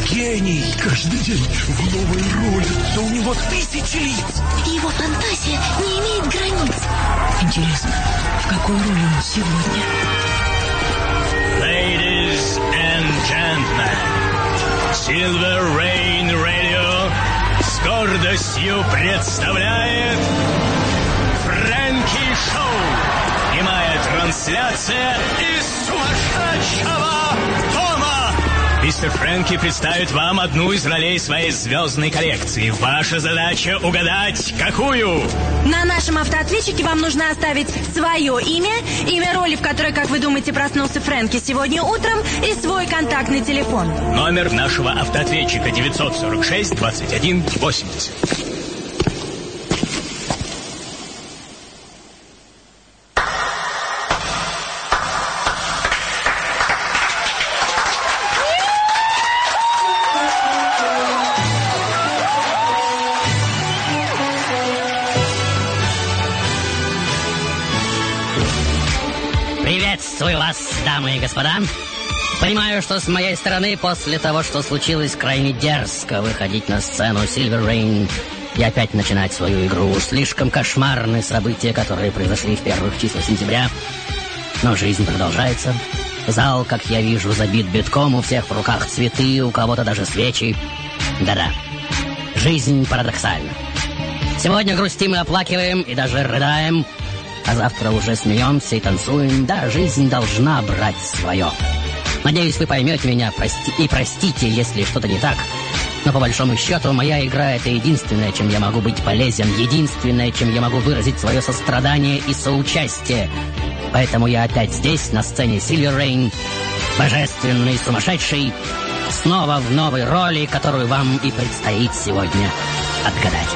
гений. Каждый день в новой роли. Да у него 1000 лиц. Его фантазия не имеет границ. Интересно, в какой роли он сегодня? Ladies and gentlemen, Silver Rain Radio с гордостью представляет Фрэнки Шоу. Прямая трансляция из сумасшедшего дома. Мистер Фрэнки представит вам одну из ролей своей звездной коллекции. Ваша задача угадать, какую? На нашем автоответчике вам нужно оставить свое имя, имя роли, в которой, как вы думаете, проснулся Фрэнки сегодня утром, и свой контактный телефон. Номер нашего автоответчика 946 21 80. Приветствую вас, дамы и господа. Понимаю, что с моей стороны после того, что случилось, крайне дерзко выходить на сцену Silver Rain и опять начинать свою игру. Уж слишком кошмарны события, которые произошли в первых числах сентября. Но жизнь продолжается. Зал, как я вижу, забит битком, у всех в руках цветы, у кого-то даже свечи. Да-да, жизнь парадоксальна. Сегодня грустим и оплакиваем, и даже рыдаем, а завтра уже смеемся и танцуем. Да, жизнь должна брать свое. Надеюсь, вы поймете меня и простите, если что-то не так. Но по большому счету, моя игра — это единственное, чем я могу быть полезен, единственное, чем я могу выразить свое сострадание и соучастие. Поэтому я опять здесь, на сцене Silver Rain, божественный, сумасшедший, снова в новой роли, которую вам и предстоит сегодня отгадать.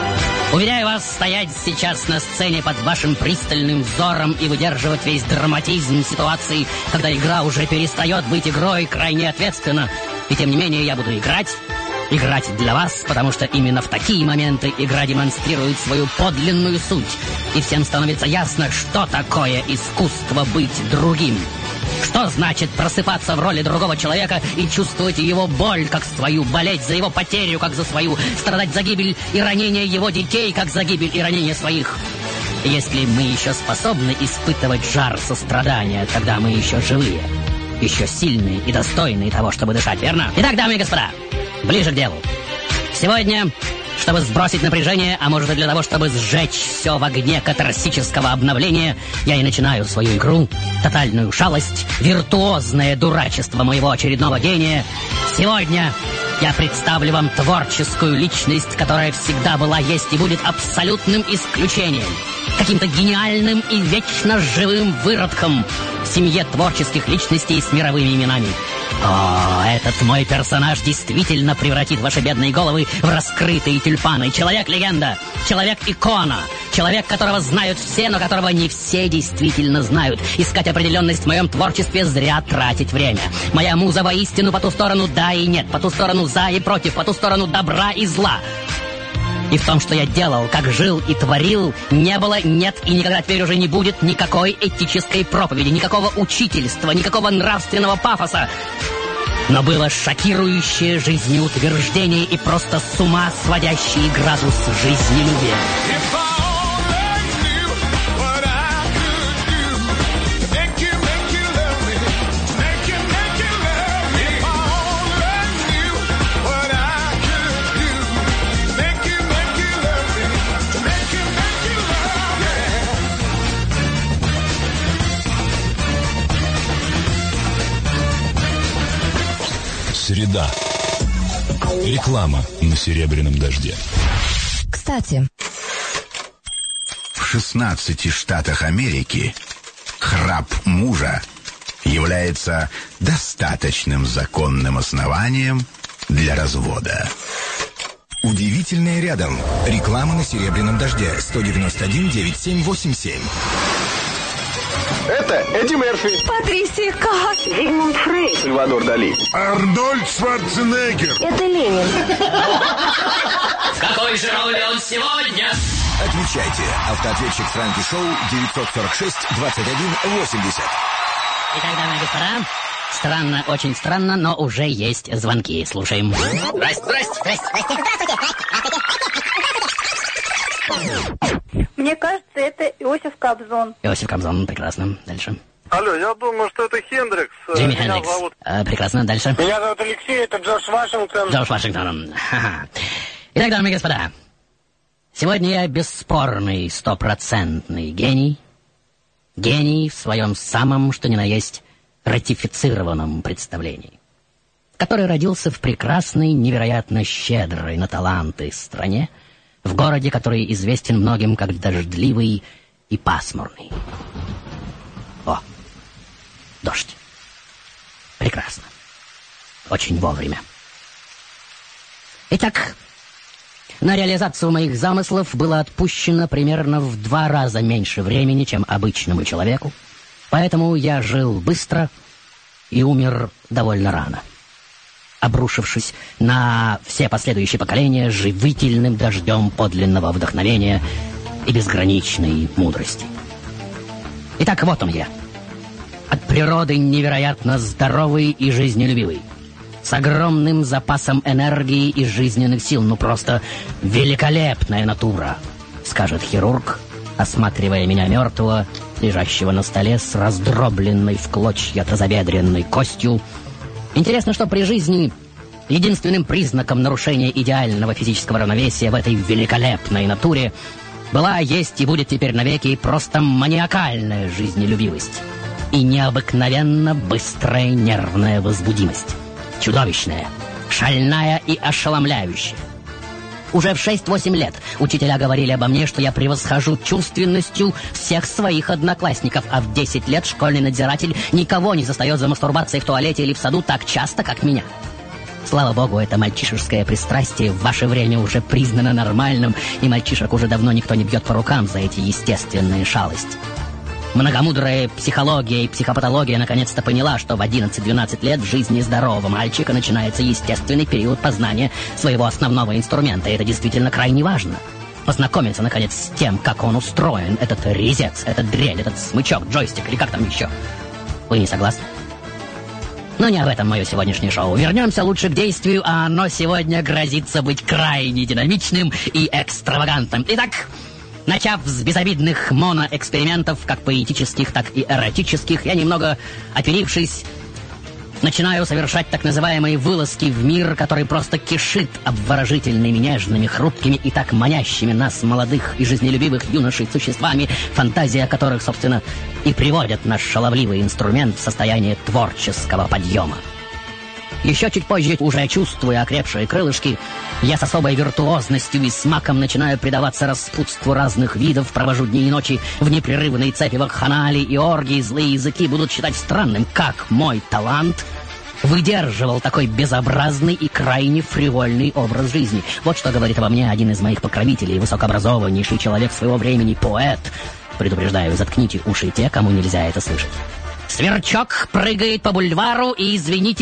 Уверяю вас, стоять сейчас на сцене под вашим пристальным взором и выдерживать весь драматизм ситуации, когда игра уже перестает быть игрой, крайне ответственно. И тем не менее я буду играть для вас, потому что именно в такие моменты игра демонстрирует свою подлинную суть. И всем становится ясно, что такое искусство быть другим. Что значит просыпаться в роли другого человека и чувствовать его боль как свою, болеть за его потерю как за свою, страдать за гибель и ранение его детей как за гибель и ранение своих. И если мы еще способны испытывать жар сострадания, тогда мы еще живые, еще сильные и достойные того, чтобы дышать, верно? Итак, дамы и господа, ближе к делу. Сегодня, чтобы сбросить напряжение, а может и для того, чтобы сжечь все в огне катарсического обновления, я и начинаю свою игру, тотальную шалость, виртуозное дурачество моего очередного гения. Сегодня я представлю вам творческую личность, которая всегда была, есть и будет абсолютным исключением, каким-то гениальным и вечно живым выродком в семье творческих личностей с мировыми именами. О, этот мой персонаж действительно превратит ваши бедные головы в раскрытые тюльпаны. Человек-легенда, человек-икона, человек, которого знают все, но которого не все действительно знают. Искать определенность в моем творчестве — зря тратить время. Моя муза воистину по ту сторону да и нет, по ту сторону за и против, по ту сторону добра и зла. И в том, что я делал, как жил и творил, не было, нет и никогда теперь уже не будет никакой этической проповеди, никакого учительства, никакого нравственного пафоса. Но было шокирующее жизнеутверждение и просто с ума сводящий градус жизнелюбия. Среда. Реклама на «Серебряном дожде». Кстати, в 16 штатах Америки храп мужа является достаточным законным основанием для развода. Удивительное рядом. Реклама на «Серебряном дожде». 191-9787. Это Эдди Мерфи, Патрисия Каас, Зигмунд Фрейд, Сальвадор Дали, Арнольд Шварценеггер. это Ленин. В какой же роли он сегодня? Отвечайте. Автоответчик Фрэнки Шоу 946-2180. Итак, дамы и господа, Странно, очень странно, но уже есть звонки. Слушаем. Здрасте. Мне кажется, это Иосиф Кобзон. Иосиф Кобзон, прекрасно. Дальше. Алло, я думаю, что это Хендрикс. Джимми Хендрикс. Зовут... Прекрасно, дальше. Меня зовут Алексей, это Джордж Вашингтон. Джордж Вашингтон. Ха-ха. Итак, дамы и господа, сегодня я бесспорный, 100% гений. Гений в своем самом, что ни на есть, ратифицированном представлении, который родился в прекрасной, невероятно щедрой на таланты стране, в городе, который известен многим как дождливый и пасмурный. О, дождь. Прекрасно. Очень вовремя. Итак, на реализацию моих замыслов было отпущено примерно в 2 раза меньше времени, чем обычному человеку, поэтому я жил быстро и умер довольно рано, обрушившись на все последующие поколения живительным дождем подлинного вдохновения и безграничной мудрости. Итак, вот он я. От природы невероятно здоровый и жизнелюбивый, с огромным запасом энергии и жизненных сил. Ну, просто великолепная натура, скажет хирург, осматривая меня мертвого, лежащего на столе с раздробленной в клочья тазобедренной костью. Интересно, что при жизни единственным признаком нарушения идеального физического равновесия в этой великолепной натуре была, есть и будет теперь навеки просто маниакальная жизнелюбивость и необыкновенно быстрая нервная возбудимость. Чудовищная, шальная и ошеломляющая. Уже в 6-8 лет учителя говорили обо мне, что я превосхожу чувственностью всех своих одноклассников, а в 10 лет школьный надзиратель никого не застает за мастурбацией в туалете или в саду так часто, как меня. Слава богу, это мальчишеское пристрастие в ваше время уже признано нормальным, и мальчишек уже давно никто не бьет по рукам за эти естественные шалости. Многомудрая психология и психопатология наконец-то поняла, что в 11-12 лет в жизни здорового мальчика начинается естественный период познания своего основного инструмента, и это действительно крайне важно. Познакомиться, наконец, с тем, как он устроен, этот резец, этот дрель, этот смычок, джойстик или как там еще. Вы не согласны? Но не об этом мое сегодняшнее шоу. Вернемся лучше к действию, а оно сегодня грозится быть крайне динамичным и экстравагантным. Итак, начав с безобидных моноэкспериментов, как поэтических, так и эротических, я, немного оперившись, начинаю совершать так называемые вылазки в мир, который просто кишит обворожительными, нежными, хрупкими и так манящими нас, молодых и жизнелюбивых юношей, существами, фантазия которых, собственно, и приводит наш шаловливый инструмент в состояние творческого подъема. Еще чуть позже, уже чувствуя окрепшие крылышки, я с особой виртуозностью и смаком начинаю предаваться распутству разных видов, провожу дни и ночи в непрерывной цепи вакханалий и оргий. Злые языки будут считать странным, как мой талант выдерживал такой безобразный и крайне фривольный образ жизни. Вот что говорит обо мне один из моих покровителей, высокообразованнейший человек своего времени, поэт. Предупреждаю, заткните уши те, кому нельзя это слышать. Сверчок прыгает по бульвару и, извините,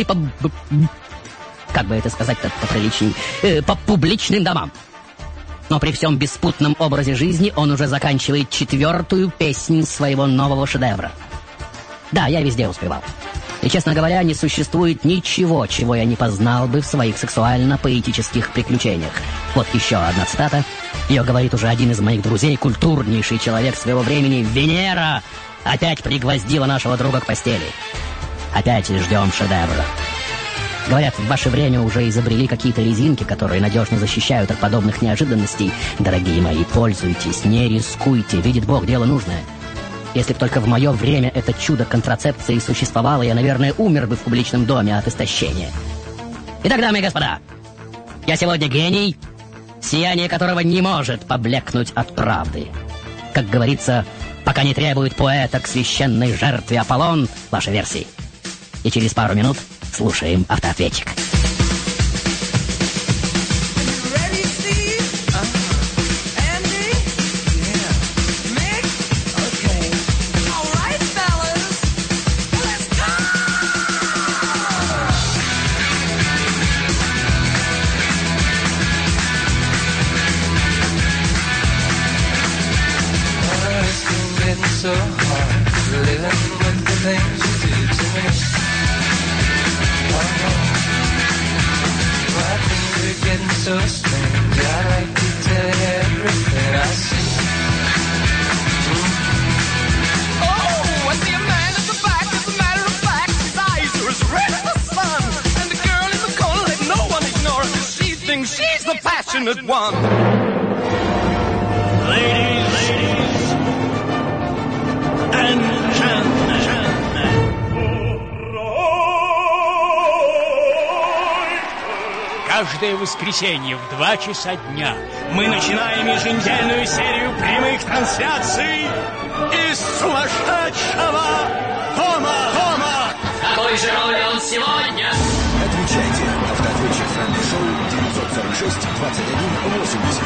как бы это сказать-то поприличней, по публичным домам. Но при всем беспутном образе жизни он уже заканчивает 4-ю песню своего нового шедевра. Да, я везде успевал. И, честно говоря, не существует ничего, чего я не познал бы в своих сексуально-поэтических приключениях. Вот еще одна цитата. Ее говорит уже один из моих друзей, культурнейший человек своего времени. Венера опять пригвоздила нашего друга к постели. Опять ждем шедевра. Говорят, в ваше время уже изобрели какие-то резинки, которые надежно защищают от подобных неожиданностей. Дорогие мои, пользуйтесь, не рискуйте, видит Бог, дело нужное. Если бы только в мое время это чудо контрацепции существовало, я, наверное, умер бы в публичном доме от истощения. Итак, дамы и господа, я сегодня гений, сияние которого не может поблекнуть от правды. Как говорится, пока не требует поэта к священной жертве Аполлон, ваши версии. И через пару минут слушаем автоответчик. So hard living with the things you do to me. So strange, I like to tell you everything I see. Oh, I see a man at the back, as a matter of fact, his eyes are as red as the sun. And the girl in the corner, let no one ignore her, 'cause she thinks she's the passionate one. Ladies and gentlemen. Каждое воскресенье в 2 часа дня мы начинаем еженедельную серию прямых трансляций из сумасшедшего дома. Какой же роли он сегодня? Отвечайте. Автоответчик Фрэнки Шоу 946-21-80.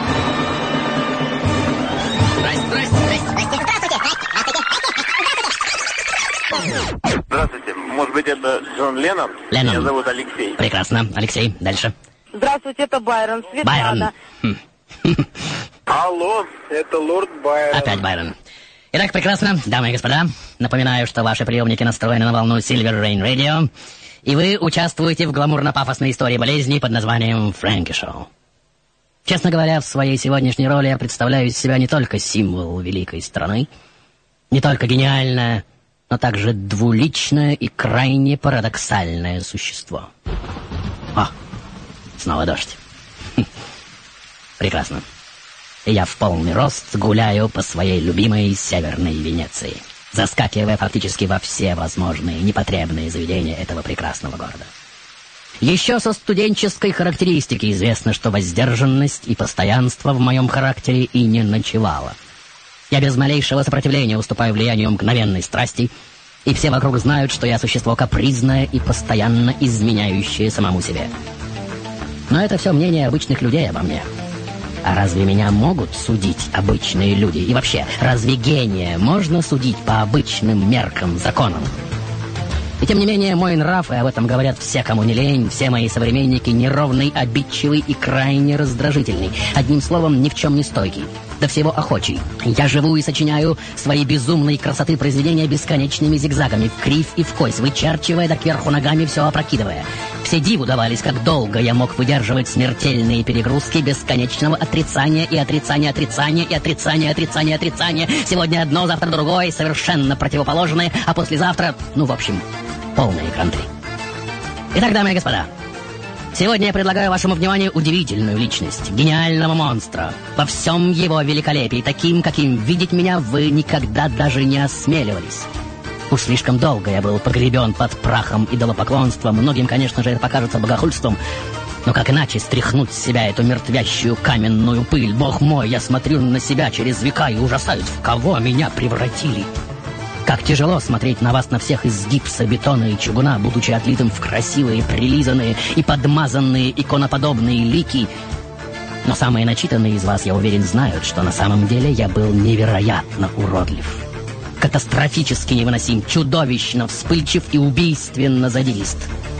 Здравствуйте. Может быть, это Джон Леннон? Леннон. Меня зовут Алексей. Прекрасно. Алексей, дальше. Здравствуйте, это Байрон. Светлана. Байрон. Алло, это лорд Байрон. Опять Байрон. Итак, прекрасно. Дамы и господа, напоминаю, что ваши приемники настроены на волну Silver Rain Radio, и вы участвуете в гламурно-пафосной истории болезни под названием Фрэнки Шоу. Честно говоря, в своей сегодняшней роли я представляю из себя не только символ великой страны, не только гениальное, но также двуличное и крайне парадоксальное существо. О, снова дождь. Прекрасно. И я в полный рост гуляю по своей любимой Северной Венеции, заскакивая фактически во все возможные непотребные заведения этого прекрасного города. Еще со студенческой характеристики известно, что воздержанность и постоянство в моем характере и не ночевало. Я без малейшего сопротивления уступаю влиянию мгновенной страсти, и все вокруг знают, что я существо капризное и постоянно изменяющее самому себе. Но это все мнение обычных людей обо мне. А разве меня могут судить обычные люди? И вообще, разве гения можно судить по обычным меркам, законам? И тем не менее, мой нрав, и об этом говорят все, кому не лень, все мои современники, неровный, обидчивый и крайне раздражительный. Одним словом, ни в чем не стойкий, до всего охочий. Я живу и сочиняю свои безумной красоты произведения бесконечными зигзагами, в кривь и в кось, вычерчивая да кверху ногами, все опрокидывая. Все диву давались, как долго я мог выдерживать смертельные перегрузки бесконечного отрицания и отрицания, отрицания и отрицания, отрицания, отрицания. Сегодня одно, завтра другое, совершенно противоположное, а послезавтра, ну, в общем, полные кранты. Итак, дамы и господа, сегодня я предлагаю вашему вниманию удивительную личность, гениального монстра, во всем его великолепии, таким, каким видеть меня вы никогда даже не осмеливались. Уж слишком долго я был погребен под прахом идолопоклонства. Многим, конечно же, это покажется богохульством. Но как иначе стряхнуть с себя эту мертвящую каменную пыль? Бог мой, я смотрю на себя через века и ужасаюсь, в кого меня превратили. Как тяжело смотреть на вас, на всех из гипса, бетона и чугуна, будучи отлитым в красивые, прилизанные и подмазанные иконоподобные лики. Но самые начитанные из вас, я уверен, знают, что на самом деле я был невероятно уродлив. Катастрофически невыносим, чудовищно вспыльчив и убийственно задирист.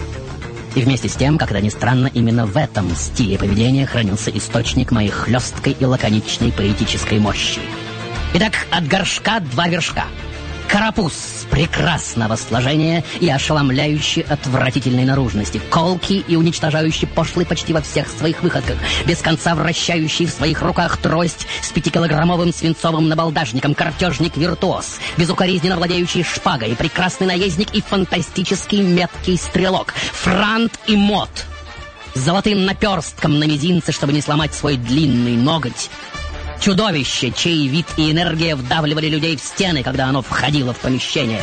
И вместе с тем, как это ни странно, именно в этом стиле поведения хранился источник моей хлесткой и лаконичной поэтической мощи. Итак, от горшка 2 вершка. Карапуз прекрасного сложения и ошеломляющей отвратительной наружности, колкий и уничтожающий пошлый почти во всех своих выходках, без конца вращающий в своих руках трость с 5-килограммовым свинцовым набалдажником, картежник-виртуоз, безукоризненно владеющий шпагой, прекрасный наездник и фантастический меткий стрелок, франт и мот, с золотым наперстком на мизинце, чтобы не сломать свой длинный ноготь. Чудовище, чей вид и энергия вдавливали людей в стены, когда оно входило в помещение.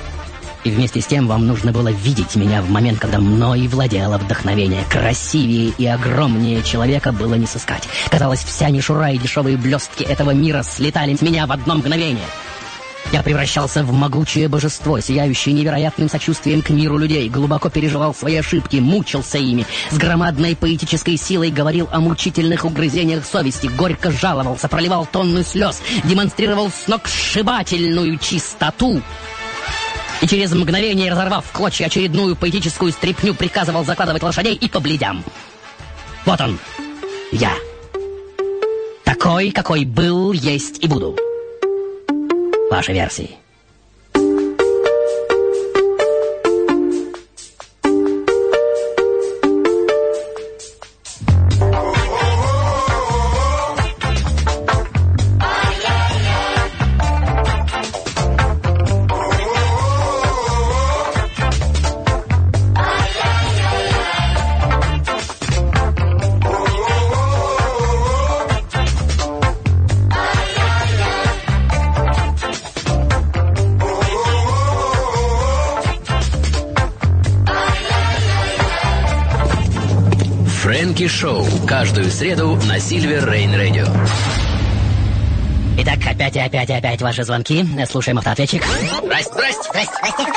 И вместе с тем вам нужно было видеть меня в момент, когда мной владело вдохновение. Красивее и огромнее человека было не сыскать. Казалось, вся мишура и дешевые блестки этого мира слетали с меня в одно мгновение. Я превращался в могучее божество, сияющее невероятным сочувствием к миру людей, глубоко переживал свои ошибки, мучился ими, с громадной поэтической силой говорил о мучительных угрызениях совести, горько жаловался, проливал тонны слез, демонстрировал сногсшибательную чистоту. И через мгновение, разорвав в клочья очередную поэтическую стряпню, приказывал закладывать лошадей и по бледям. Вот он, я. Такой, какой был, есть и буду. Ваши версии. Фрэнки Шоу. Каждую среду на Silver Rain Radio. Итак, опять ваши звонки. Слушаем автоответчик. Здрасте.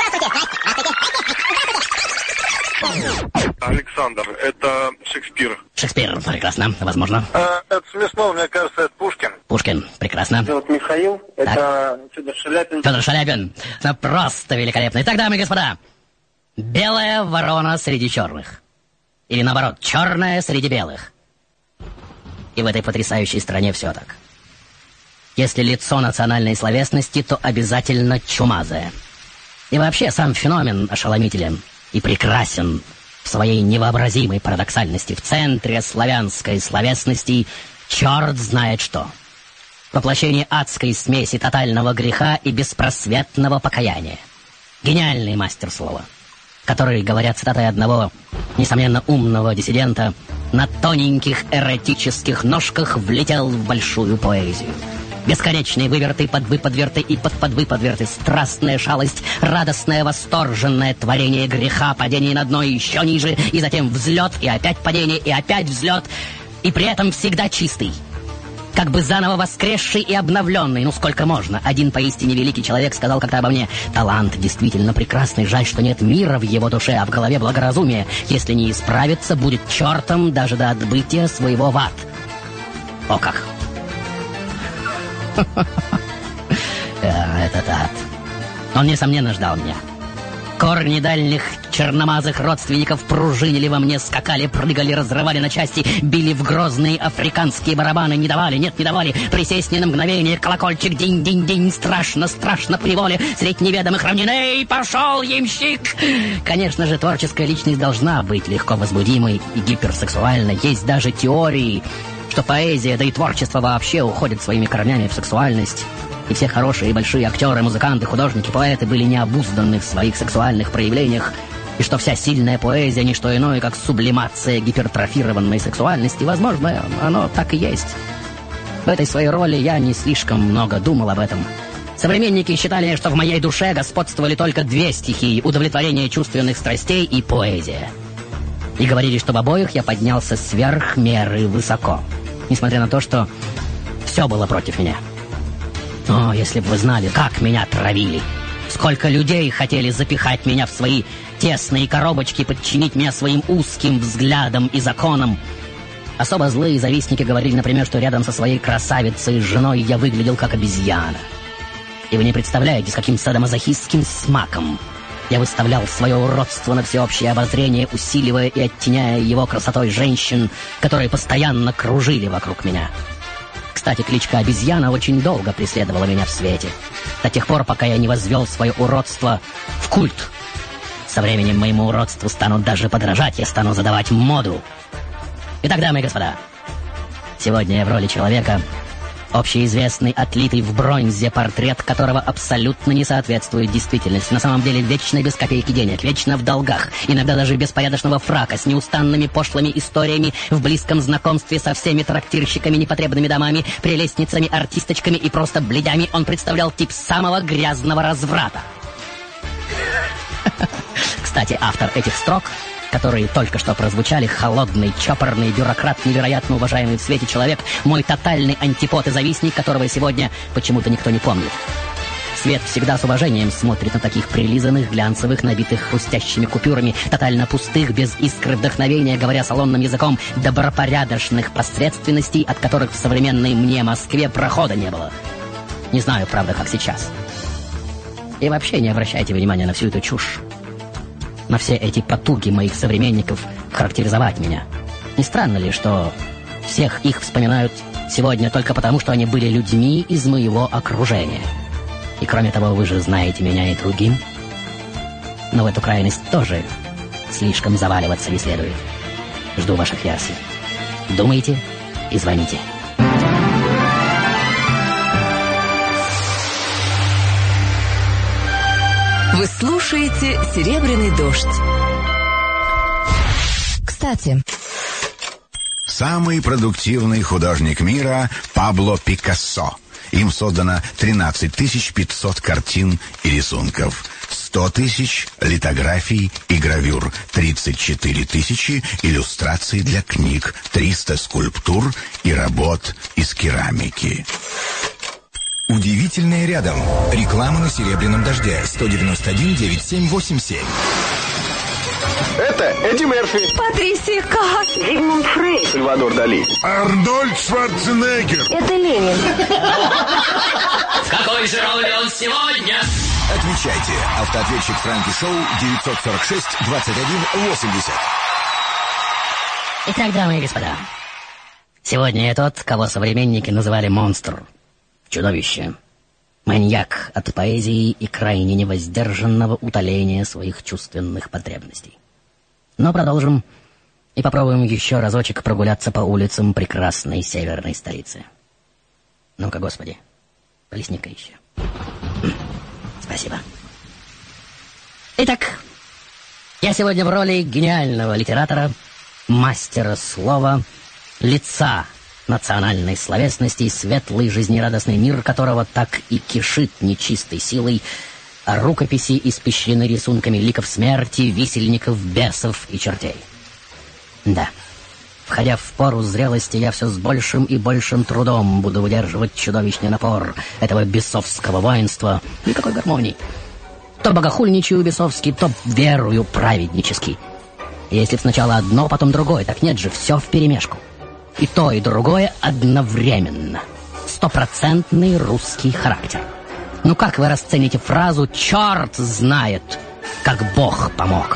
Александр, это Шекспир. Шекспир, прекрасно, возможно. Это смешно, мне кажется, это Пушкин. Пушкин, прекрасно. Вот Михаил, это Федор Шаляпин. Федор Шаляпин, ну, просто великолепно. Итак, дамы и господа, белая ворона среди черных. Или наоборот, черная среди белых. И в этой потрясающей стране все так. Если лицо национальной словесности, то обязательно чумазое. И вообще сам феномен ошеломителен и прекрасен в своей невообразимой парадоксальности. В центре славянской словесности черт знает что. Воплощение адской смеси тотального греха и беспросветного покаяния. Гениальный мастер слова, который, говоря цитатой одного, несомненно, умного диссидента, на тоненьких эротических ножках влетел в большую поэзию. Бесконечные выверты, подвыподверты и подвыподверты, страстная шалость, радостное восторженное творение греха, падение на дно и еще ниже, и затем взлет, и опять падение, и опять взлет, и при этом всегда чистый. Как бы заново воскресший и обновленный, ну сколько можно. Один поистине великий человек сказал как-то обо мне: талант действительно прекрасный, жаль, что нет мира в его душе, а в голове благоразумие. Если не исправится, будет чертом даже до отбытия своего в ад. О как! Этот ад. Он, несомненно, ждал меня. Корни дальних черномазых родственников пружинили во мне, скакали, прыгали, разрывали на части, били в грозные африканские барабаны, не давали присесть ни на мгновение, колокольчик динь-динь-динь, страшно при воле, средь неведомых равнин, эй, пошел, ямщик! Конечно же, творческая личность должна быть легко возбудимой и гиперсексуальной. Есть даже теории, что поэзия, да и творчество вообще уходят своими корнями в сексуальность. И все хорошие и большие актеры, музыканты, художники, поэты были необузданы в своих сексуальных проявлениях. И что вся сильная поэзия не что иное, как сублимация гипертрофированной сексуальности. Возможно, оно так и есть. В этой своей роли я не слишком много думал об этом. Современники считали, что в моей душе господствовали только две стихии: удовлетворение чувственных страстей и поэзия. И говорили, что в обоих я поднялся сверх меры высоко, несмотря на то, что все было против меня. О, если бы вы знали, как меня травили. Сколько людей хотели запихать меня в свои тесные коробочки, подчинить меня своим узким взглядам и законам. Особо злые завистники говорили, например, что рядом со своей красавицей с женой я выглядел как обезьяна. И вы не представляете, с каким садомазохистским смаком я выставлял свое уродство на всеобщее обозрение, усиливая и оттеняя его красотой женщин, которые постоянно кружили вокруг меня. Кстати, кличка «Обезьяна» очень долго преследовала меня в свете. До тех пор, пока я не возвел свое уродство в культ. Со временем моему уродству станут даже подражать, я стану задавать моду. Итак, дамы и господа, сегодня я в роли человека, общеизвестный, отлитый в бронзе портрет которого абсолютно не соответствует действительности. На самом деле вечно без копейки денег, вечно в долгах, иногда даже без порядочного фрака, с неустанными пошлыми историями, в близком знакомстве со всеми трактирщиками, непотребными домами, прелестницами, артисточками и просто бледями. Он представлял тип самого грязного разврата. Кстати, автор этих строк, которые только что прозвучали, холодный, чопорный бюрократ, невероятно уважаемый в свете человек, мой тотальный антипод и завистник, которого сегодня почему-то никто не помнит. Свет всегда с уважением смотрит на таких прилизанных, глянцевых, набитых хрустящими купюрами, тотально пустых, без искры вдохновения, говоря салонным языком, добропорядочных посредственностей, от которых в современной мне Москве прохода не было. Не знаю, правда, как сейчас. И вообще не обращайте внимания на всю эту чушь, на все эти потуги моих современников характеризовать меня. Не странно ли, что всех их вспоминают сегодня только потому, что они были людьми из моего окружения? И кроме того, вы же знаете меня и другим. Но в эту крайность тоже слишком заваливаться не следует. Жду ваших версий. Думайте и звоните. Вы слушаете «Серебряный дождь». Кстати, самый продуктивный художник мира Пабло Пикассо Им создано 13 500 картин и рисунков, 100 тысяч литографий и гравюр, 34 тысячи иллюстраций для книг, 300 скульптур и работ из керамики. Удивительное рядом. Реклама на «Серебряном дожде». 191-9787. Это Эдди Мерфи. Патрисия Каас. Зигмунд Фрейд. Сальвадор Дали. Арнольд Шварценеггер. Это Ленин. В какой же роли он сегодня? Отвечайте. Автоответчик Фрэнки Шоу 946-21-80. Итак, дамы и господа, сегодня я тот, кого современники называли монстр, чудовище, маньяк от поэзии и крайне невоздержанного утоления своих чувственных потребностей. Но продолжим и попробуем еще разочек прогуляться по улицам прекрасной северной столицы. Ну-ка, господи, плесни-ка еще. Спасибо. Итак, я сегодня в роли гениального литератора, мастера слова, лица национальной словесности, светлый жизнерадостный мир которого так и кишит нечистой силой, а рукописи испещрены рисунками ликов смерти, висельников, бесов и чертей. Да, входя в пору зрелости, я все с большим и большим трудом буду выдерживать чудовищный напор этого бесовского воинства. Никакой гармонии. То богохульничаю бесовски, то верую праведнически. Если б сначала одно, потом другое, так нет же, все вперемешку. И то, и другое одновременно. 100% русский характер. Ну как вы расцените фразу «Черт знает, как Бог помог»?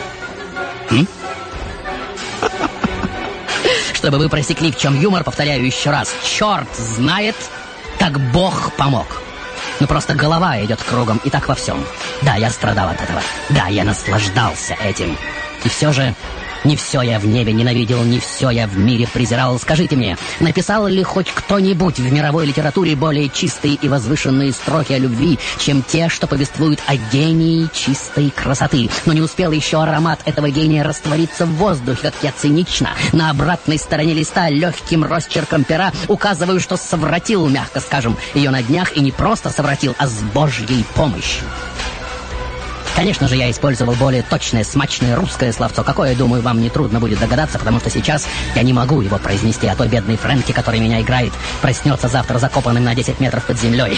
Чтобы вы просекли, в чем юмор, повторяю еще раз. Черт знает, как Бог помог. Ну просто голова идет кругом, и так во всем. Да, я страдал от этого. Да, я наслаждался этим. И все же не все я в небе ненавидел, не все я в мире презирал. Скажите мне, написал ли хоть кто-нибудь в мировой литературе более чистые и возвышенные строки о любви, чем те, что повествуют о гении чистой красоты? Но не успел еще аромат этого гения раствориться в воздухе, как я цинично на обратной стороне листа легким росчерком пера указываю, что совратил, мягко скажем, ее на днях, и не просто совратил, а с Божьей помощью. Конечно же, я использовал более точное, смачное русское словцо, какое, думаю, вам нетрудно будет догадаться, потому что сейчас я не могу его произнести, а то бедный Фрэнки, который меня играет, проснется завтра закопанным на 10 метров под землей.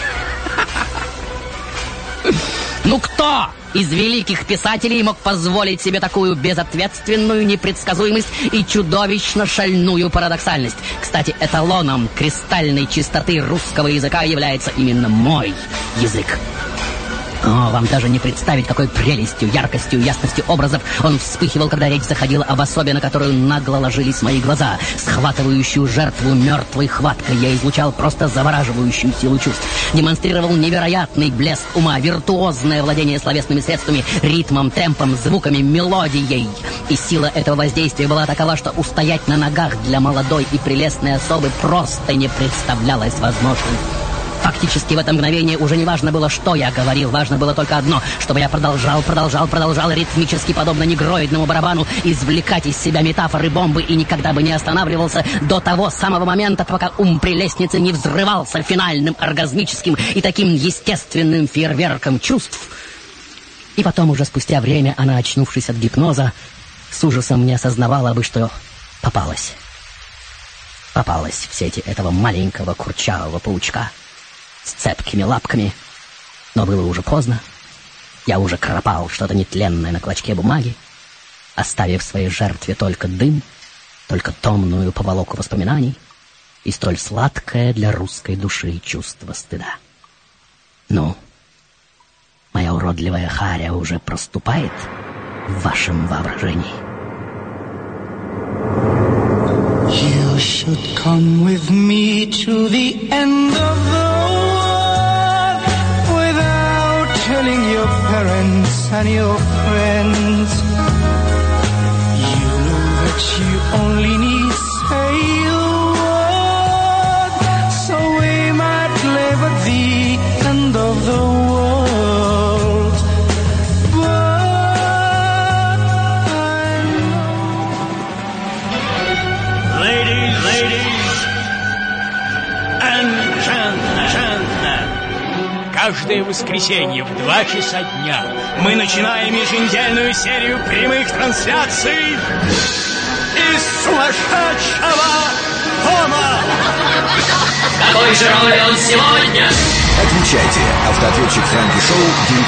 Ну кто из великих писателей мог позволить себе такую безответственную непредсказуемость и чудовищно шальную парадоксальность? Кстати, эталоном кристальной чистоты русского языка является именно мой язык. О, вам даже не представить, какой прелестью, яркостью, ясностью образов он вспыхивал, когда речь заходила об особе, на которую нагло ложились мои глаза. Схватывающую жертву мертвой хваткой я излучал просто завораживающую силу чувств. Демонстрировал невероятный блеск ума, виртуозное владение словесными средствами, ритмом, темпом, звуками, мелодией. И сила этого воздействия была такова, что устоять на ногах для молодой и прелестной особы просто не представлялось возможным. Фактически в это мгновение уже не важно было, что я говорил. Важно было только одно, чтобы я продолжал ритмически, подобно негроидному барабану, извлекать из себя метафоры, бомбы и никогда бы не останавливался до того самого момента, пока ум прелестницы не взрывался финальным оргазмическим и таким естественным фейерверком чувств. И потом уже спустя время она, очнувшись от гипноза, с ужасом не осознавала бы, что попалась. Попалась в сети этого маленького курчавого паучка с цепкими лапками. Но было уже поздно. Я уже кропал что-то нетленное на клочке бумаги, оставив своей жертве только дым, только томную поволоку воспоминаний и столь сладкое для русской души чувство стыда. Ну, моя уродливая харя уже проступает в вашем воображении. You should come with me to the end of the world without telling your parents and your friends. You know that you only need say a word, so we might live at the end of the world. But I Ladies and gentlemen. каждое воскресенье в 2 часа дня мы начинаем еженедельную серию прямых трансляций из сумасшедшего дома. Какой же роль он сегодня? Отвечайте. Автоответчик Фрэнки Шоу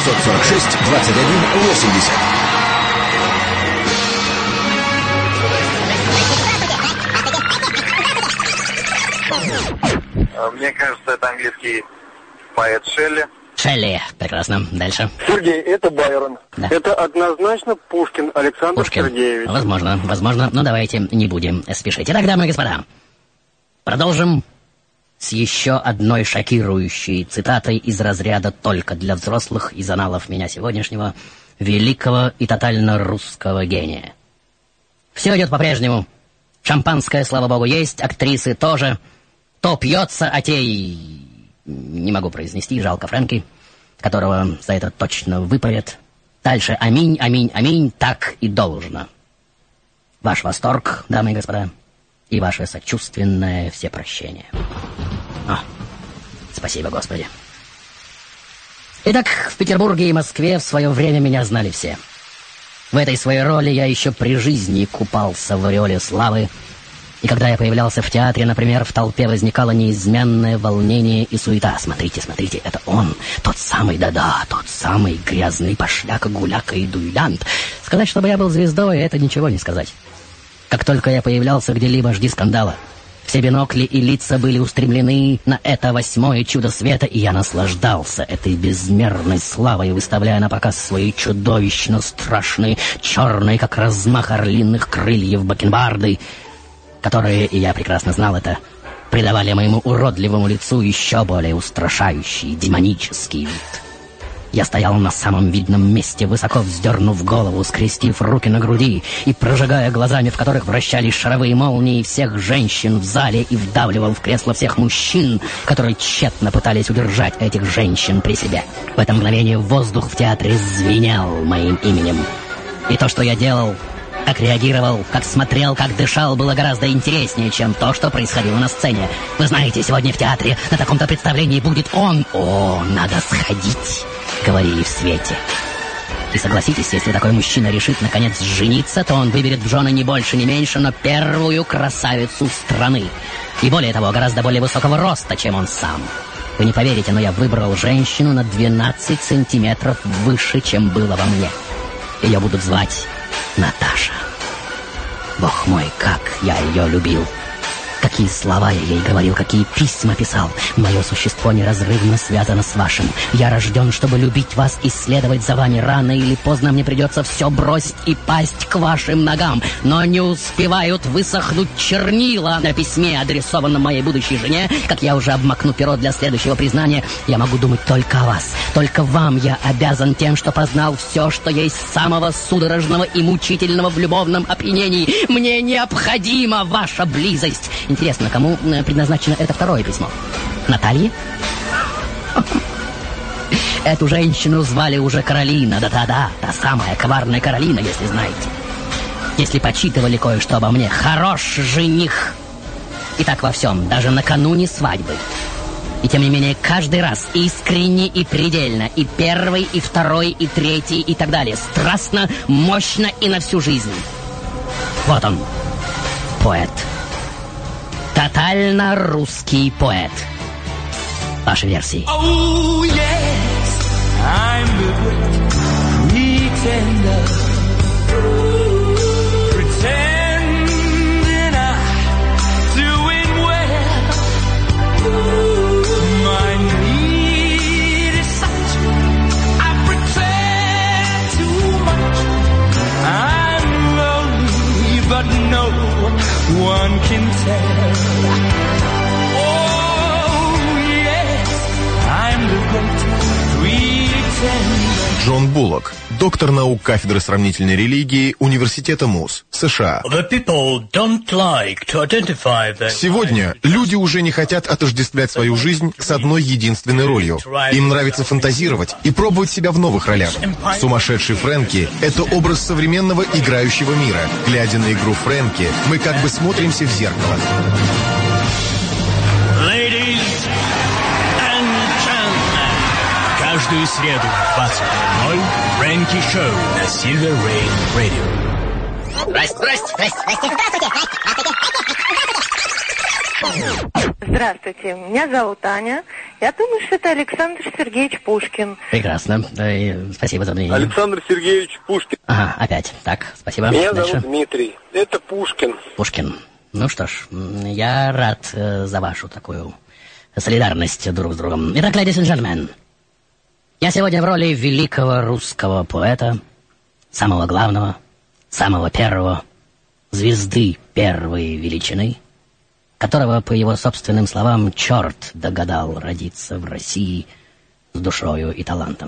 946-2180. Мне кажется, это английский поэт Шелли. Шелли, прекрасно. Дальше. Сергей, это Байрон. Да. Это однозначно Пушкин Александр Сергеевич. Возможно, но давайте не будем спешить. Итак, дамы и господа, продолжим с еще одной шокирующей цитатой из разряда «только для взрослых» из аналов меня сегодняшнего великого и тотально русского гения. Все идет по-прежнему. Шампанское, слава богу, есть, актрисы тоже. То пьется, а те не могу произнести, жалко Фрэнки, которого за это точно выпарят. Дальше аминь, аминь, аминь, так и должно. Ваш восторг, дамы и господа, и ваше сочувственное всепрощение. Спасибо, Господи. Итак, в Петербурге и Москве в свое время меня знали все. В этой своей роли я еще при жизни купался в ореоле славы. И когда я появлялся в театре, например, в толпе возникало неизменное волнение и суета. Смотрите, смотрите, это он, тот самый, да-да, тот самый грязный пошляка, гуляка и дуэлянт. Сказать, чтобы я был звездой, это ничего не сказать. Как только я появлялся где-либо, жди скандала. Все бинокли и лица были устремлены на это 8-е чудо света, и я наслаждался этой безмерной славой, выставляя на показ свои чудовищно страшные, черные, как размах орлиных крыльев, бакенбарды, которые, и я прекрасно знал это, придавали моему уродливому лицу еще более устрашающий, демонический вид. Я стоял на самом видном месте, высоко вздернув голову, скрестив руки на груди и прожигая глазами, в которых вращались шаровые молнии, всех женщин в зале и вдавливал в кресло всех мужчин, которые тщетно пытались удержать этих женщин при себе. В это мгновение воздух в театре звенел моим именем. И то, что я делал, как реагировал, как смотрел, как дышал, было гораздо интереснее, чем то, что происходило на сцене. Вы знаете, сегодня в театре на таком-то представлении будет он. О, надо сходить, говорили в свете. И согласитесь, если такой мужчина решит наконец жениться, то он выберет в жены не больше, не меньше, но первую красавицу страны. И более того, гораздо более высокого роста, чем он сам. Вы не поверите, но я выбрал женщину на 12 сантиметров выше, чем было во мне. Ее будут звать Наташа. Бог мой, как я ее любил. Какие слова я ей говорил, какие письма писал. Мое существо неразрывно связано с вашим. Я рожден, чтобы любить вас и следовать за вами. Рано или поздно мне придется все бросить и пасть к вашим ногам. Но не успевают высохнуть чернила на письме, адресованном моей будущей жене. Как я уже обмакну перо для следующего признания, я могу думать только о вас. Только вам я обязан тем, что познал все, что есть самого судорожного и мучительного в любовном опьянении. Мне необходима ваша близость. Интересно, кому предназначено это второе письмо? Наталье? Эту женщину звали уже Каролина. Да-да-да, та самая коварная Каролина, если знаете. Если почитывали кое-что обо мне. Хорош жених. И так во всем, даже накануне свадьбы. И тем не менее, каждый раз искренне и предельно. И первый, и второй, и третий, и так далее. Страстно, мощно и на всю жизнь. Вот он, поэт. Тотально русский поэт. Ваши версии. Oh, yes, I'm the great pretender. Pretending I'm doing well. My need is such, I pretend too much. I'm lonely, but no one can tell. Джон Буллок, доктор наук кафедры сравнительной религии Университета МУЗ, США. Сегодня люди уже не хотят отождествлять свою жизнь с одной единственной ролью. Им нравится фантазировать и пробовать себя в новых ролях. Сумасшедший Фрэнки — это образ современного играющего мира. Глядя на игру Фрэнки, мы как бы смотримся в зеркало. Каждую среду в 20:00 Фрэнки Шоу на Silver Rain Radio. Здрасте. Здравствуйте, меня зовут Аня. Я думаю, что это Александр Сергеевич Пушкин. Прекрасно. Спасибо за мнение. Александр Сергеевич Пушкин. Ага, опять. Так, спасибо. Меня Дальше. зовут Дмитрий. Это Пушкин. Пушкин. Ну что ж, я рад за вашу такую солидарность друг с другом. Итак, ladies and gentlemen, я сегодня в роли великого русского поэта, самого главного, самого первого, звезды первой величины, которого, по его собственным словам, черт догадал родиться в России с душою и талантом.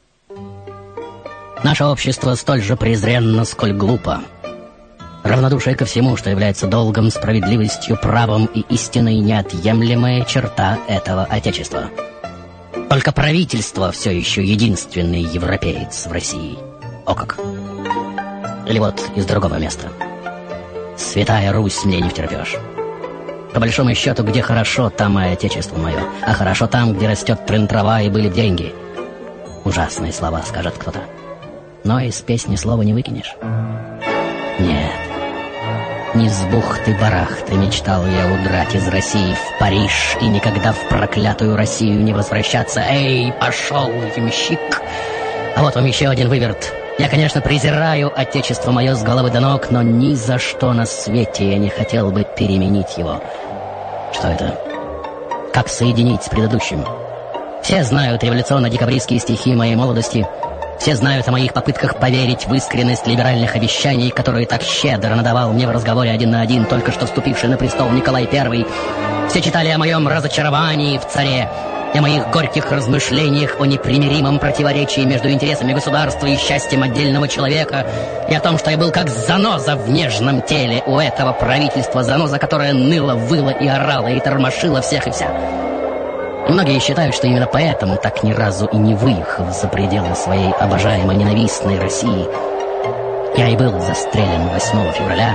Наше общество столь же презренно, сколь глупо. Равнодушие ко всему, что является долгом, справедливостью, правом и истиной, неотъемлемая черта этого Отечества. Только правительство все еще единственный европеец в России. О как! Или вот из другого места. Святая Русь, мне не втерпешь. По большому счету, где хорошо, там и Отечество мое. А хорошо там, где растет трава и были деньги. Ужасные слова, скажет кто-то. Но из песни слова не выкинешь. Нет. Не с бухты-барахты мечтал я удрать из России в Париж и никогда в проклятую Россию не возвращаться. Эй, пошел, ямщик! А вот вам еще один выверт. Я, конечно, презираю Отечество мое с головы до ног, но ни за что на свете я не хотел бы переменить его. Что это? Как соединить с предыдущим? Все знают революционно-декабристские стихи моей молодости. Все знают о моих попытках поверить в искренность либеральных обещаний, которые так щедро надавал мне в разговоре 1 на 1 только что вступивший на престол Николай I. Все читали о моем разочаровании в царе, о моих горьких размышлениях о непримиримом противоречии между интересами государства и счастьем отдельного человека, и о том, что я был как заноза в нежном теле у этого правительства, заноза, которая ныла, выла и орала, и тормошила всех и вся. И многие считают, что именно поэтому, так ни разу и не выехав за пределы своей обожаемой ненавистной России, я и был застрелен 8 февраля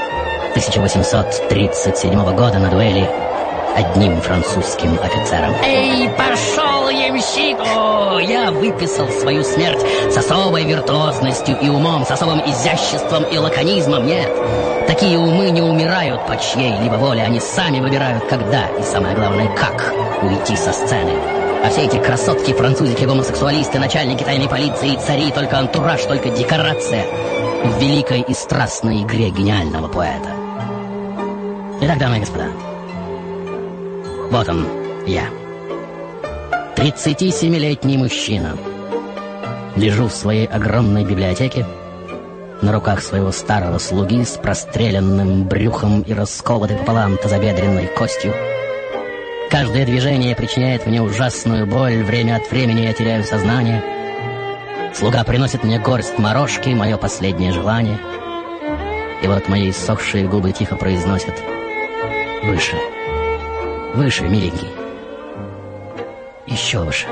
1837 года на дуэли одним французским офицером. Эй, пошел, ямщик! О, я выписал свою смерть с особой виртуозностью и умом, с особым изяществом и лаконизмом. Нет, такие умы не умирают по чьей-либо воле. Они сами выбирают, когда и, самое главное, как уйти со сцены. А все эти красотки, французики, гомосексуалисты, начальники тайной полиции и цари, только антураж, только декорация в великой и страстной игре гениального поэта. Итак, дамы и господа, вот он, я. 37-летний мужчина. Лежу в своей огромной библиотеке, на руках своего старого слуги с простреленным брюхом и расколотой пополам тазобедренной костью. Каждое движение причиняет мне ужасную боль, время от времени я теряю сознание. Слуга приносит мне горсть морожки, мое последнее желание. И вот мои иссохшие губы тихо произносят: выше. Выше, миленький. Еще выше.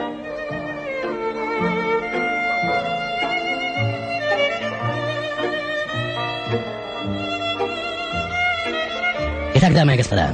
Итак, дамы и господа,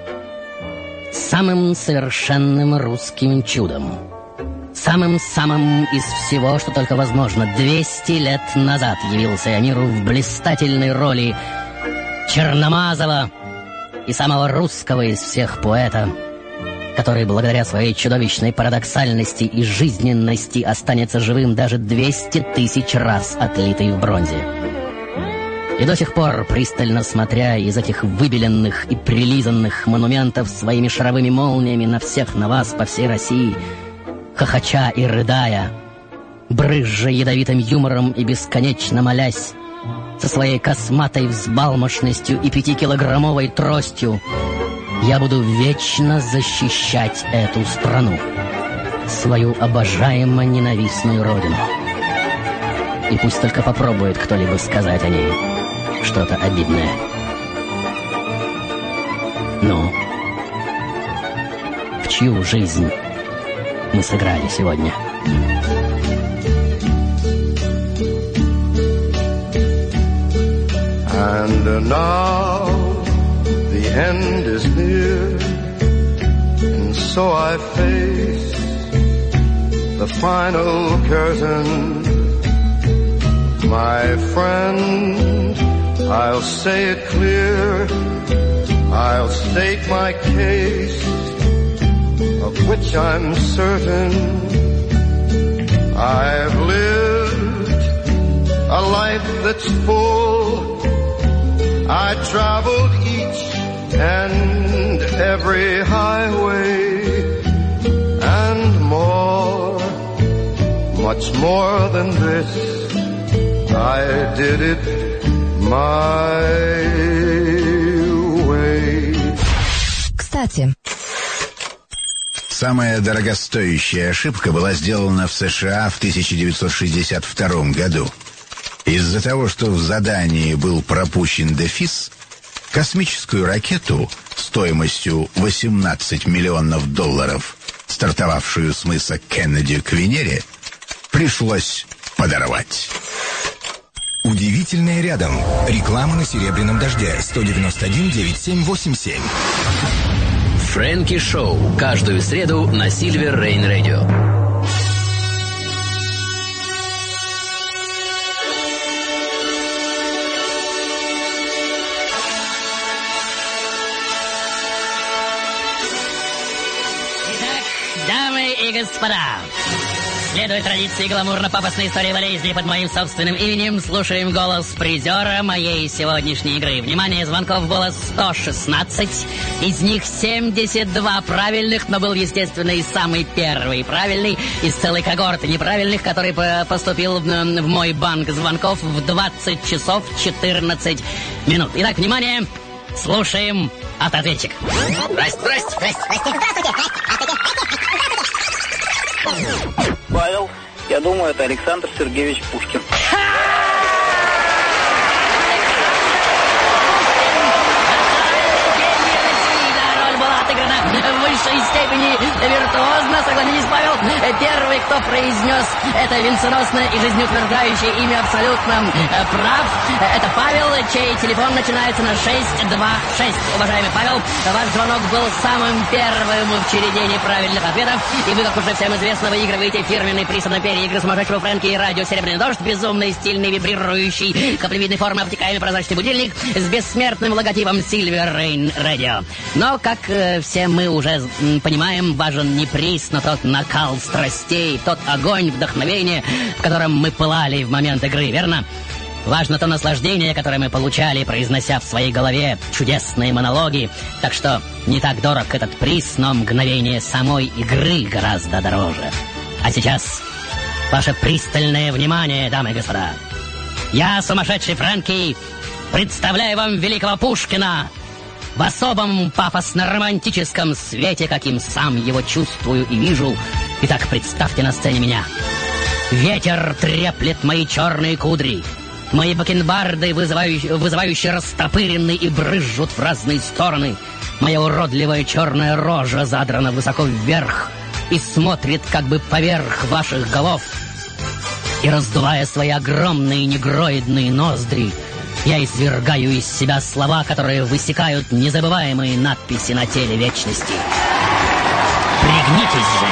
самым совершенным русским чудом, самым-самым из всего, что только возможно, 200 лет назад явился я миру в блистательной роли Черномазова и самого русского из всех поэта, который благодаря своей чудовищной парадоксальности и жизненности останется живым даже 200 тысяч раз отлитый в бронзе. И до сих пор, пристально смотря из этих выбеленных и прилизанных монументов своими шаровыми молниями на всех, на вас, по всей России, хохоча и рыдая, брызжа ядовитым юмором и бесконечно молясь, со своей косматой взбалмошностью и 5-килограммовой тростью, я буду вечно защищать эту страну, свою обожаемо ненавистную родину. И пусть только попробует кто-либо сказать о ней что-то обидное. Ну, в чью жизнь мы сыграли сегодня? And now the end is near, and so I face the the final curtain. My friend, I'll say it clear, I'll state my case, of which I'm certain. I've lived a life that's full, I traveled each and every highway, and more, much more than this, I did it my way. Кстати, самая дорогостоящая ошибка была сделана в США в 1962 году. Из-за того, что в задании был пропущен дефис, космическую ракету стоимостью $18 миллионов, стартовавшую с мыса Кеннеди к Венере, пришлось подорвать. Удивительное рядом. Реклама на Серебряном дожде. 191-9787. Фрэнки Шоу. Каждую среду на Silver Rain Radio. Дамы и господа, следуя традиции гламурно-пафосной истории болезни под моим собственным именем, слушаем голос призера моей сегодняшней игры. Внимание, звонков было 116, из них 72 правильных, но был, естественно, и самый первый правильный из целой когорты неправильных, который поступил в мой банк звонков в 20 часов 14 минут. Итак, внимание, слушаем автоответчик. Здравствуйте. Павел, я думаю, это Александр Сергеевич Пушкин. В высшей степени виртуозно, согласитесь, Павел. Первый, кто произнес это венценосное и жизнеутверждающее имя, абсолютно прав. Это Павел, чей телефон начинается на 626. Уважаемый Павел, ваш звонок был самым первым в череде неправильных ответов. И вы, как уже всем известно, выигрываете фирменный приз от империи игры сумасшедшего Фрэнки и радио «Серебряный дождь», безумный, стильный, вибрирующий, каплевидной формы, обтекаемый прозрачный будильник с бессмертным логотипом Silver Rain Radio. Но, как все мы уже понимаем, важен не приз, но тот накал страстей, тот огонь вдохновения, в котором мы пылали в момент игры, верно? Важно то наслаждение, которое мы получали, произнося в своей голове чудесные монологи. Так что не так дорог этот приз, но мгновение самой игры гораздо дороже. А сейчас ваше пристальное внимание, дамы и господа. Я, сумасшедший Фрэнки, представляю вам великого Пушкина в особом пафосно-романтическом свете, каким сам его чувствую и вижу. Итак, представьте на сцене меня. Ветер треплет мои черные кудри. Мои бакенбарды вызывающе растопырены и брызжут в разные стороны. Моя уродливая черная рожа задрана высоко вверх и смотрит как бы поверх ваших голов. И раздувая свои огромные негроидные ноздри, я извергаю из себя слова, которые высекают незабываемые надписи на теле вечности. Пригнитесь же!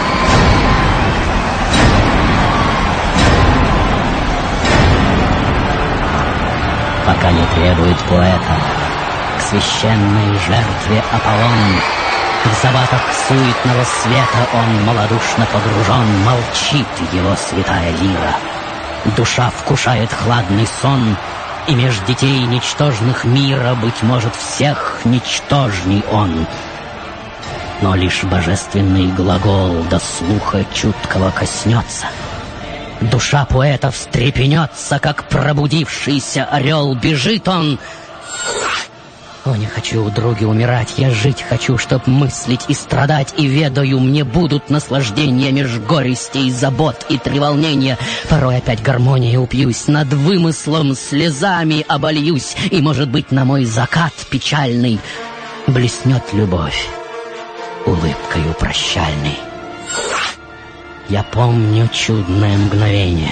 Пока не требует поэта к священной жертве Аполлон, в забатах суетного света он малодушно погружен, молчит его святая лира. Душа вкушает хладный сон, и меж детей ничтожных мира, быть может, всех ничтожней он. Но лишь божественный глагол до слуха чуткого коснется. Душа поэта встрепенется, как пробудившийся орел. Бежит он. О, не хочу, други, умирать. Я жить хочу, чтоб мыслить и страдать. И ведаю, мне будут наслаждения меж горестей, забот и треволнения. Порой опять гармонией упьюсь, над вымыслом слезами обольюсь. И, может быть, на мой закат печальный блеснет любовь улыбкою прощальной. Я помню чудное мгновение.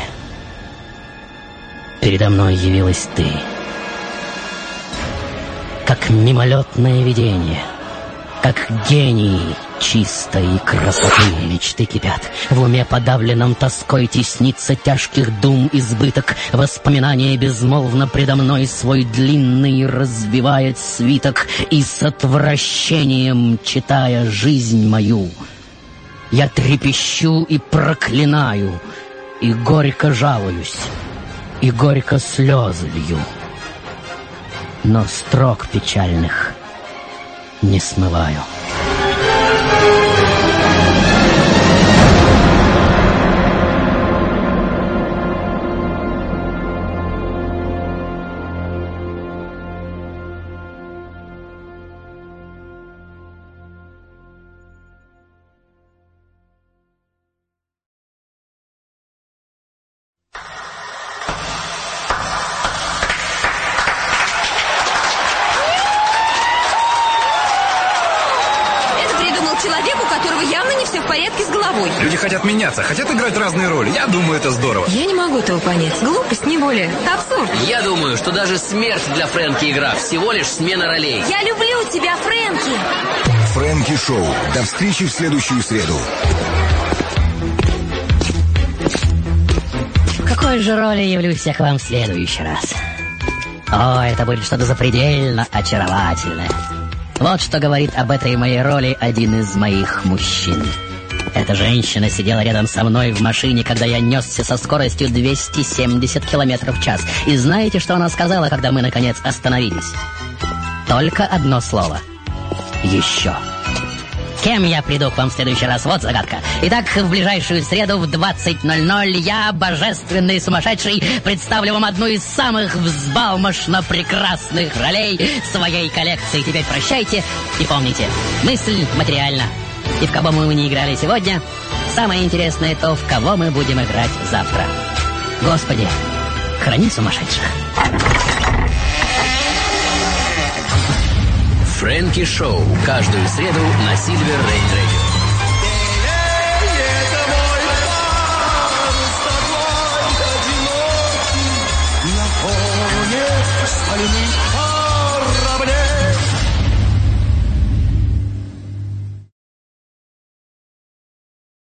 Передо мной явилась ты, как мимолетное видение, как гений чистой красоты мечты кипят. В уме подавленном тоской теснится тяжких дум избыток. Воспоминания безмолвно предо мной свой длинный разбивает свиток. И с отвращением, читая жизнь мою, я трепещу и проклинаю, и горько жалуюсь, и горько слезы лью. Но строк печальных не смываю. Люди хотят меняться, хотят играть разные роли. Я думаю, это здорово. Я не могу этого понять. Глупость, не более. Это абсурд. Я думаю, что даже смерть для Фрэнки игра. Всего лишь смена ролей. Я люблю тебя, Фрэнки. Фрэнки Шоу. До встречи в следующую среду. В какой же роли явлюсь я к вам в следующий раз? О, это будет что-то запредельно очаровательное. Вот что говорит об этой моей роли один из моих мужчин. Эта женщина сидела рядом со мной в машине, когда я несся со скоростью 270 километров в час. И знаете, что она сказала, когда мы, наконец, остановились? Только одно слово. Еще. Кем я приду к вам в следующий раз? Вот загадка. Итак, в ближайшую среду в 20:00 я, божественный сумасшедший, представлю вам одну из самых взбалмошно прекрасных ролей своей коллекции. Теперь прощайте и помните, мысль материальна. И в кого мы не играли сегодня, самое интересное то, в кого мы будем играть завтра. Господи, храни сумасшедших. Фрэнки Шоу. Каждую среду на Silver Rain Radio.